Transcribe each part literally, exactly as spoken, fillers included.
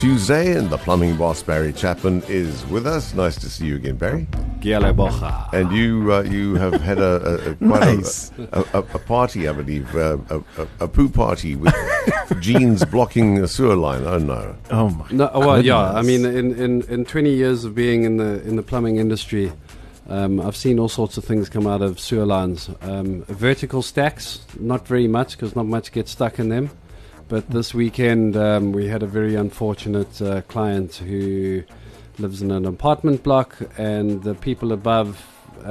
Tuesday, and the plumbing boss Barry Chapman is with us. Nice to see you again, Barry. Gialebocha. And you uh, you have had a, a, a quite Nice. a, a, a party, I believe, uh, a, a, a poo party with jeans blocking a sewer line. Oh no! Oh my! No, well, yeah. I goodness. mean, in, in, in twenty years of being in the in the plumbing industry, um, I've seen all sorts of things come out of sewer lines. Um, vertical stacks, not very much because not much gets stuck in them. But this weekend, um, we had a very unfortunate uh, client who lives in an apartment block, and the people above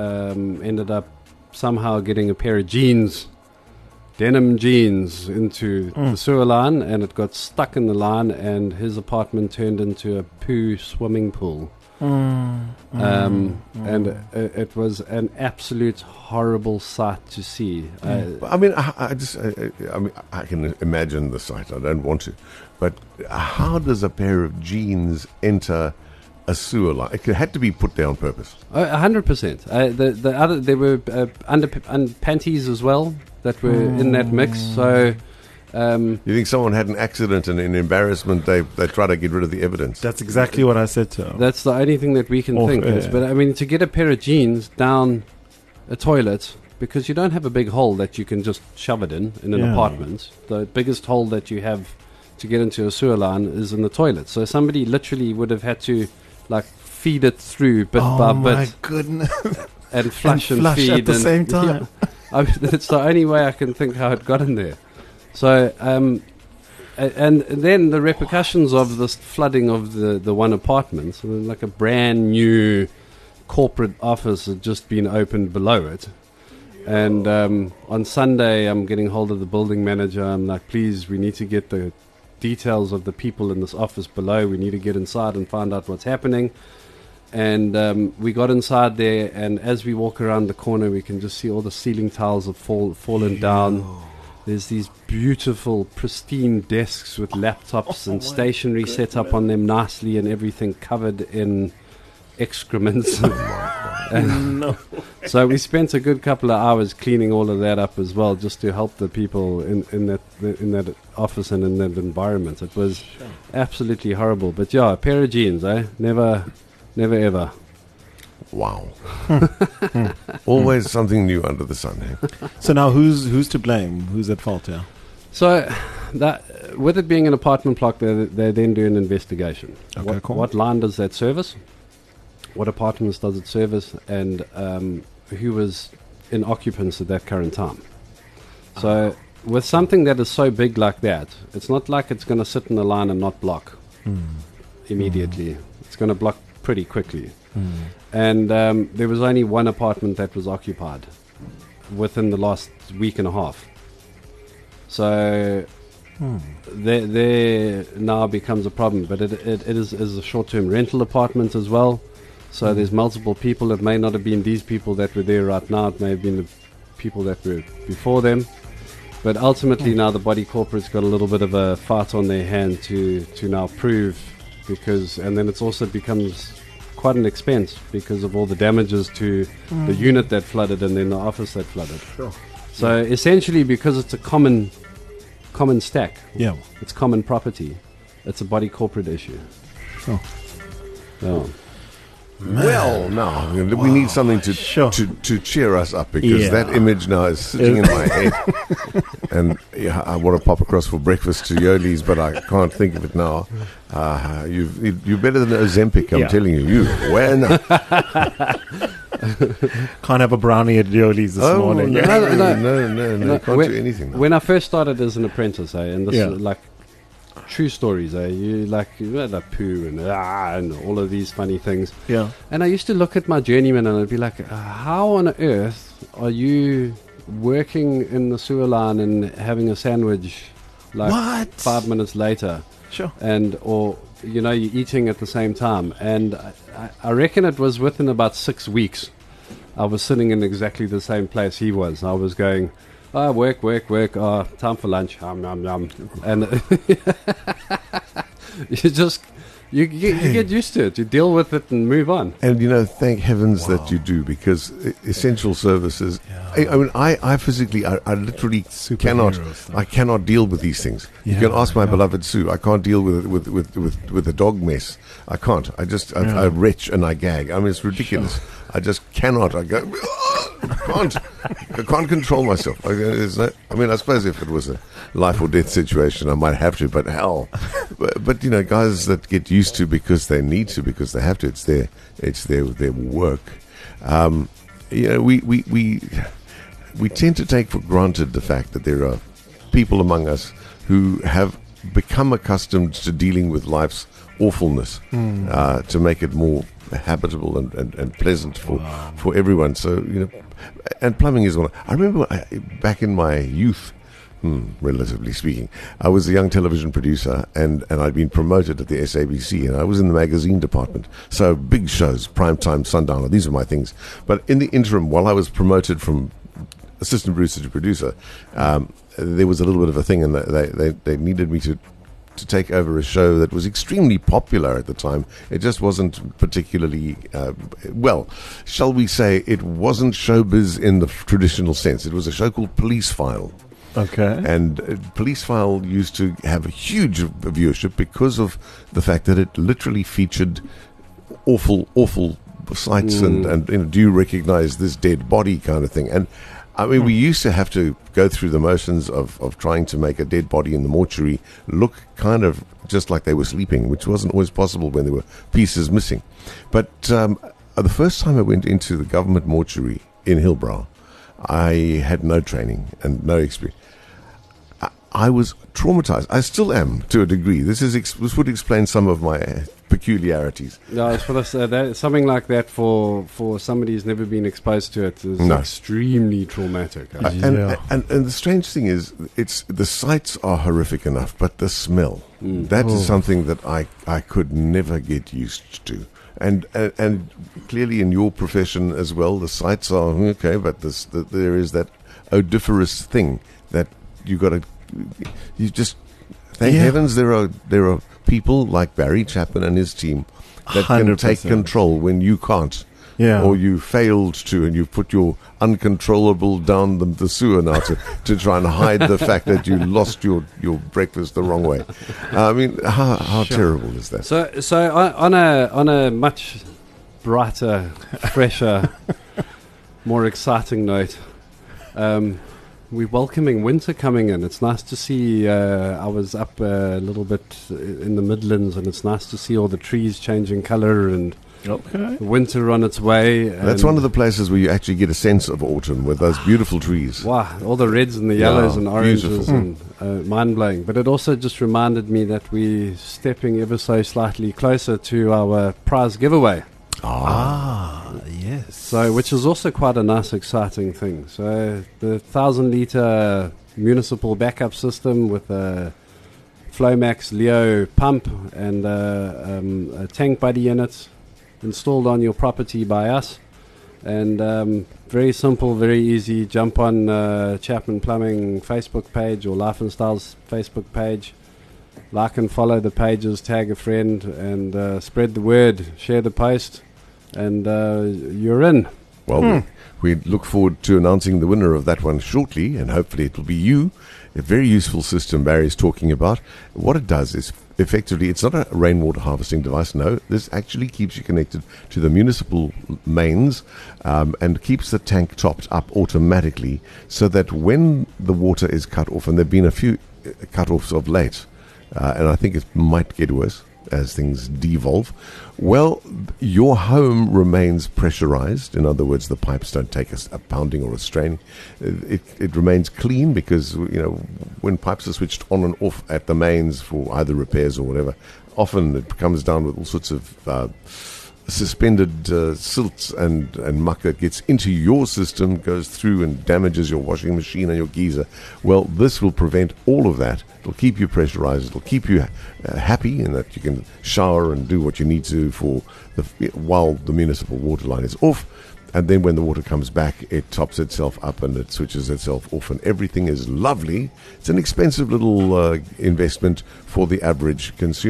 um, ended up somehow getting a pair of jeans, denim jeans, into Mm. the sewer line, and it got stuck in the line, and his apartment turned into a poo swimming pool. Mm, mm, Um, mm. and it, it was an absolute horrible sight to see. Uh, I mean, I, I just I, I mean, I can imagine the sight. I don't want to, but how does a pair of jeans enter a sewer line? It had to be put there on purpose. A hundred percent. Uh, The the other there were uh, under and panties as well that were in that mix. So um, You think someone had an accident and in embarrassment they they try to get rid of the evidence? That's exactly what I said to him. that's the only thing that we can Off think. Is, air. but I mean, to get a pair of jeans down a toilet, because you don't have a big hole that you can just shove it in in an Yeah. apartment. The biggest hole that you have to get into a sewer line is in the toilet. So somebody literally would have had to like feed it through bit oh by my bit goodness! and flush and, flush feed at the and- same time. Yeah. I mean, it's the only way I can think how it got in there. So, um, a- and then the repercussions of this flooding of the, the one apartment, so like a brand new corporate office had just been opened below it. And um, on Sunday, I'm getting hold of the building manager. I'm like, please, we need to get the details of the people in this office below. We need to get inside and find out what's happening. And um, we got inside there, and as we walk around the corner, we can just see all the ceiling tiles have fall, fallen down. There's these beautiful, pristine desks with laptops Oh and my stationery set up on them nicely, and everything covered in excrements. And No. so we spent a good couple of hours cleaning all of that up as well, just to help the people in, in that in that office and in that environment. It was absolutely horrible. But yeah, a pair of jeans, eh? Never, never ever. Wow! Always something new under the sun. Eh? So now, who's who's to blame? Who's at fault here? So that with it being an apartment block, they they then do an investigation. Okay, what, cool. what line does that service? What apartments does it service? And um, who was in occupants at that current time? So with something that is so big like that, it's not like it's going to sit in a line and not block Mm. immediately. It's going to block pretty quickly. Mm. And um, there was only one apartment that was occupied within the last week and a half. So Mm. there, there now becomes a problem. But it, it, it is, is a short-term rental apartment as well. So there's multiple people. It may not have been these people that were there right now. It may have been the people that were before them. But ultimately now the body corporate's got a little bit of a fight on their hand to, to now prove, because and then it's also becomes quite an expense because of all the damages to the unit that flooded and then the office that flooded. Sure. So essentially, because it's a common common stack, Yeah. it's common property, it's a body corporate issue. Sure. Yeah. Well, now we need something to, Sure. to to cheer us up, because Yeah. that image now is sitting in my head, and yeah, I want to pop across for breakfast to Yoli's, but I can't think of it now. Uh, you've, you you're better than Ozempic, I'm Yeah. telling you. You when? Can't have a brownie at Yoli's this Oh no, morning. no, No, no, no. no, no, No, Can't when- do anything. Now. When I first started as an apprentice, eh, and this Yeah. is like true stories, eh, you like you had a poo and ah, and all of these funny things. Yeah. And I used to look at my journeyman and I'd be like, uh, how on earth are you working in the sewer line and having a sandwich like What? five minutes later? Sure. And or you know you're eating at the same time, and I, I I reckon it was within about six weeks I was sitting in exactly the same place he was. I was going, ah, work, work, work, ah, time for lunch, yum, yum, yum. And you just You, you, you get used to it. You deal with it and move on. And, you know, thank heavens Wow. that you do, because e- essential services, Yeah. I, I mean, I, I physically, I, I literally cannot, Superhero stuff. I cannot deal with these things. You Yeah, can ask my yeah. beloved Sue. I can't deal with it, with, with, with, with the dog mess. I can't. I just, I, Yeah. I retch and I gag. I mean, it's ridiculous. I just cannot. I go, I can't. I can't control myself. I, there's no, I mean, I suppose if it was a life or death situation, I might have to, but hell. But, but, you know, guys that get used to because they need to, because they have to, it's their, it's their, their work. Um, you know, we, we, we, we tend to take for granted the fact that there are people among us who have become accustomed to dealing with life's awfulness uh, to make it more habitable and, and, and pleasant for, Wow. for everyone. So, you know, and plumbing is one. I remember I, back in my youth, hmm, relatively speaking, I was a young television producer, and, and I'd been promoted at the S A B C, and I was in the magazine department. So big shows, primetime, Sundowner, these are my things. But in the interim, while I was promoted from assistant producer to producer, um, there was a little bit of a thing, and they, they, they needed me to to take over a show that was extremely popular at the time. It just wasn't particularly, uh, well, shall we say, it wasn't showbiz in the f- traditional sense. It was a show called Police File. Okay. And uh, Police File used to have a huge viewership because of the fact that it literally featured awful, awful sights and, and you know, do you recognize this dead body kind of thing. And I mean, we used to have to go through the motions of, of trying to make a dead body in the mortuary look kind of just like they were sleeping, which wasn't always possible when there were pieces missing. But um, the first time I went into the government mortuary in Hillbrow, I had no training and no experience. I, I was traumatized. I still am to a degree. This is ex- this would explain some of my uh, peculiarities. No, it's for this, uh, that, something like that for, for somebody who's never been exposed to it is No. extremely traumatic. Uh, and, Yeah. and and the strange thing is, it's the sights are horrific enough, but the smell, Mm. that is Oh. something that I, I could never get used to. And, and and clearly in your profession as well, the sights are okay, but this, the, there is that odoriferous thing that you got to, you just, thank Yeah. heavens there are there are people like Barry Chapman and his team that can one hundred take percent. control when you can't. Yeah. Or you failed to, and you've put your uncontrollable down the, the sewer now to, to try and hide the fact that you lost your, your breakfast the wrong way. I mean, how, how terrible is that? So, so on on a on a much brighter, fresher, more exciting note, um, we're welcoming winter coming in. It's nice to see. Uh, I was up a little bit in the Midlands, and it's nice to see all the trees changing colour and Okay. winter on its way. That's and one of the places where you actually get a sense of autumn with those beautiful trees. Wow, all the reds and the Yeah, yellows and oranges beautiful. and uh, mind blowing. But it also just reminded me that we're stepping ever so slightly closer to our prize giveaway. Ah, yes. So, which is also quite a nice, exciting thing. So, the thousand liter municipal backup system with a Flomax Leo pump and uh, um, a tank buddy in it, installed on your property by us. And um, very simple, very easy. Jump on uh, Chapman Plumbing Facebook page or Life and Styles Facebook page. Like and follow the pages, tag a friend, and uh, spread the word. Share the post, and uh, you're in. Well, we, we look forward to announcing the winner of that one shortly, and hopefully it will be you. A very useful system Barry's talking about. What it does is, effectively, it's not a rainwater harvesting device. No, this actually keeps you connected to the municipal mains um, and keeps the tank topped up automatically, so that when the water is cut off, and there have been a few uh, cut-offs of late, uh, and I think it might get worse as things devolve, well, your home remains pressurized. In other words, the pipes don't take a, a pounding or a straining. It, it remains clean because, you know, when pipes are switched on and off at the mains for either repairs or whatever, often it comes down with all sorts of uh, suspended uh, silts and, and muck that gets into your system, goes through and damages your washing machine and your geyser. Well, this will prevent all of that. It'll keep you pressurized. It'll keep you uh, happy in that you can shower and do what you need to for the, while the municipal water line is off. And then when the water comes back, it tops itself up and it switches itself off, and everything is lovely. It's an expensive little uh, investment for the average consumer,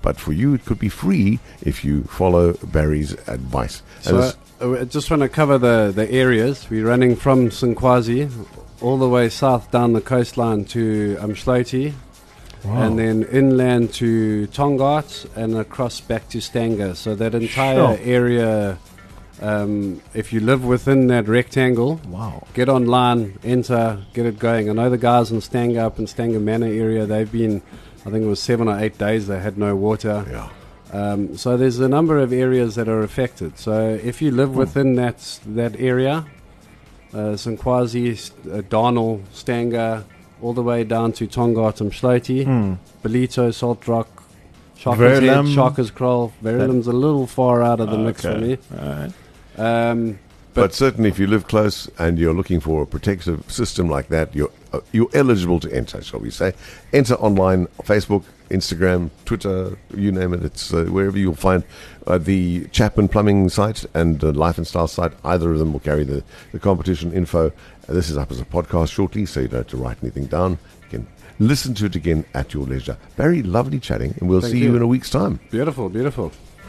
but for you it could be free if you follow Barry's advice. And So it's- uh, I just want to cover the, the areas. We're running from Sinkwazi all the way south down the coastline to Umshloti, and then inland to Tongaat and across back to Stanger. So that entire Sure. area, um, if you live within that rectangle, Wow. get online, enter, get it going. I know the guys in Stanger, up in Stanger Manor area, they've been, I think it was seven or eight days they had no water. yeah. Um, so there's a number of areas that are affected. So if you live within that that area, uh, Sinkwazi, St- uh, Darnell, Stanger, all the way down to Tongaat and Umshloti, Hmm. Belito, Salt Rock, Sharker's Head, Verulam. Sharker's Kraal. Verulam's a little far out of the mix for Okay. me. All right. Um, But, But- certainly, if you live close and you're looking for a protective system like that, you're uh, you're eligible to enter, shall we say? Enter online, Facebook, Instagram, Twitter, you name it. It's uh, wherever you'll find uh, the Chapman Plumbing site and the Life and Style site. Either of them will carry the, the competition info. Uh, this is up as a podcast shortly, so you don't have to write anything down. You can listen to it again at your leisure. Barry, lovely chatting, and we'll Thank see you you. in a week's time. beautiful, beautiful.